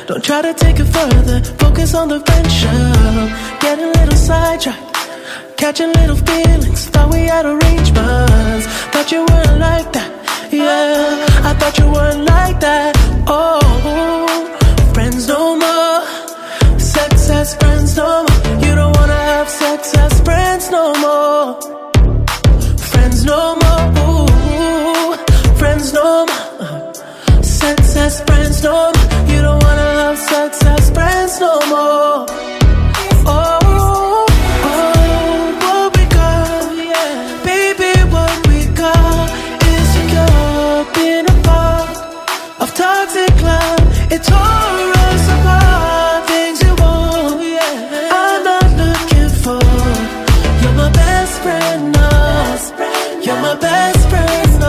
Don't try to take it further, focus on the friendship. Get a little sidetracked, catching little feelings. Thought we had arrangements, thought you weren't like that. Yeah, I thought you weren't like that. Oh, friends no more, sex as friends no more. You don't wanna have sex as friends no more. Friends no more, ooh, friends no more. Sex as friends no more. You don't wanna have sex as friends no more. Oh, what we got, baby, what we got is secure. Being a part of toxic love, it tore us apart. Things you want, I'm not looking for. You're my best friend, no. You're my best friend, no.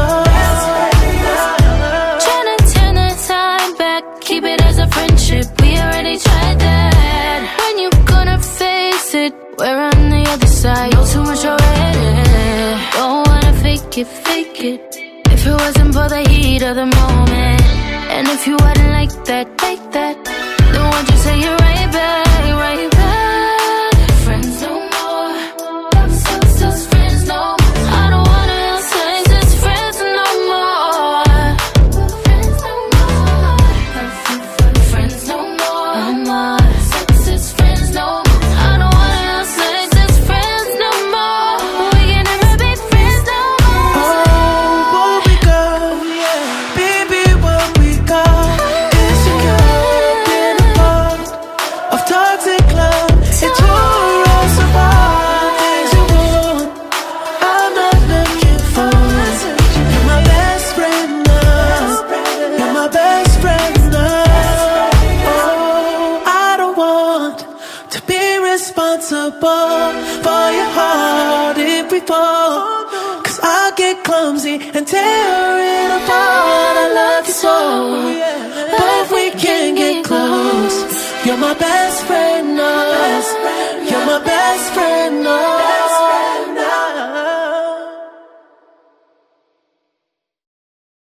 Tryna turn the time back, keep it as a friendship. We already tried that. When you gonna face it? We're on the other side. Know too much already. Don't wanna fake it. If it wasn't for the heat of the moment, and if you hadn't like that, then won't you say you're right back, right back? Friends no more, sex friends no more. I don't wanna have sex as friends no more. Friends no more, friends no more. Sex as friends no more. I don't wanna have sex as friends no more. We can never be friends no more. Oh, what we got, baby, what we got is secure. Being a part of toxic love, it tore us apart. Things you want, I'm not looking for. You're my best friend now. You're my best friend now. Oh, I don't want to be responsible for your heart if we fall. 'Cause I get clumsy and tear it apart. I love you so, but if we can't get close, you're my best friend now. You're my best friend now.